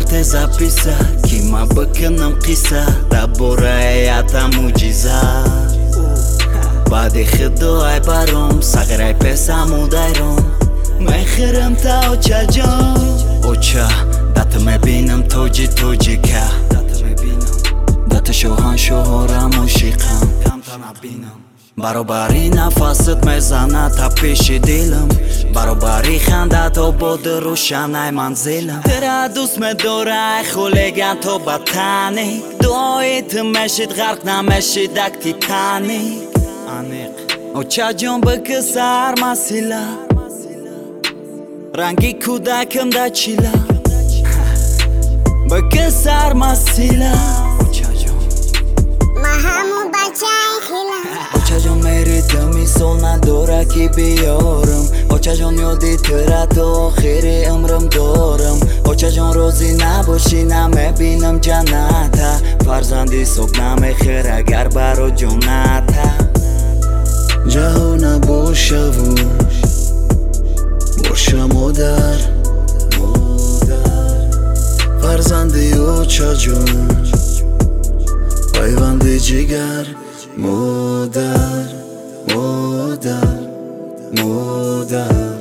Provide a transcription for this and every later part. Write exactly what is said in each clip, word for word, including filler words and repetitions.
те записать ки ма бикунам қисса дар бораи ата муъҷиза баъди худоай баром сағираи песаму дайрон мехирам та очаҷон оча дата мебинам тоҷи тоҷика дата шоҳаншоҳора мушиқам баробари нафасат мезанад та пеши дилам баробари хандат ободи рӯшанай манзилам тира дӯст медорай хулиган то ба таник дуои ту мешид ғарқ намешидак титаник аниқ очаҷон бикисар масила ранги кӯдакам да чила бикисар масила очаҷон мери ту мисол надора ки биёрам очаҷон ёди тира то охири умрам дорам очаҷон розӣ набошӣ намебинам ҷанната фарзанди соб намехир агар баро ҷоната ҷаҳона бошаву боша модар фарзанди очаҷон пайванди ҷигар модар модар модар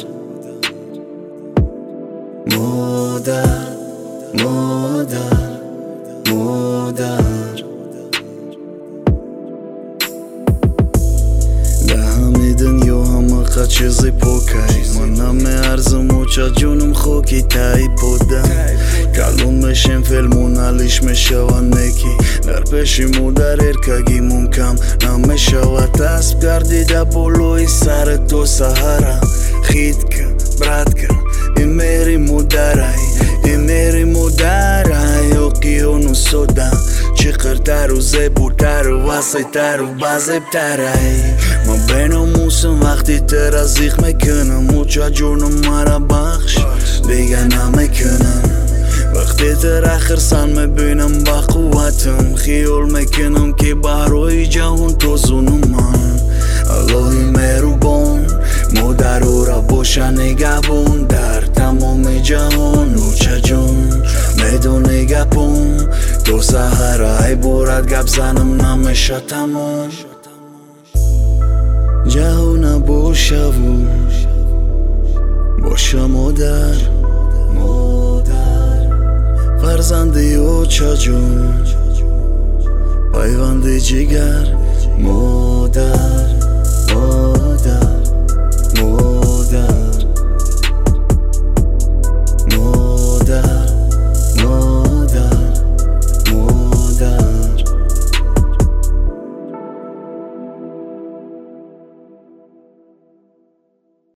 модар модар модар дар ҳамаи дунё ҳамақа чизи покай ман намеарзум очаҷонам хоки таи подам калон мешем фелму налиш мешавад неки дар пеши модар эркаги мумкам намешавад асб гардида болои сари то саҳара хитка братка ин мери модарай ин мери модарай оқиёну сода чиқиртару зебутару васитару базебтарай ман беномусам вақти тира зиқ мекунам очаҷонам мара бахш дига намекунам вақте тира хирсан мебинам ба қувватам хиёл мекунам ки баҳрои ҷаҳон тозуну ман аллоҳи меҳрубон модарора боша нигаҳбон дар тамоми ҷаҳон очаҷон медони гапон то саҳара иборат гап занам намеша тамом ҷаҳона бошаву боша модар фарзанди очаҷон пайванди ҷигар модар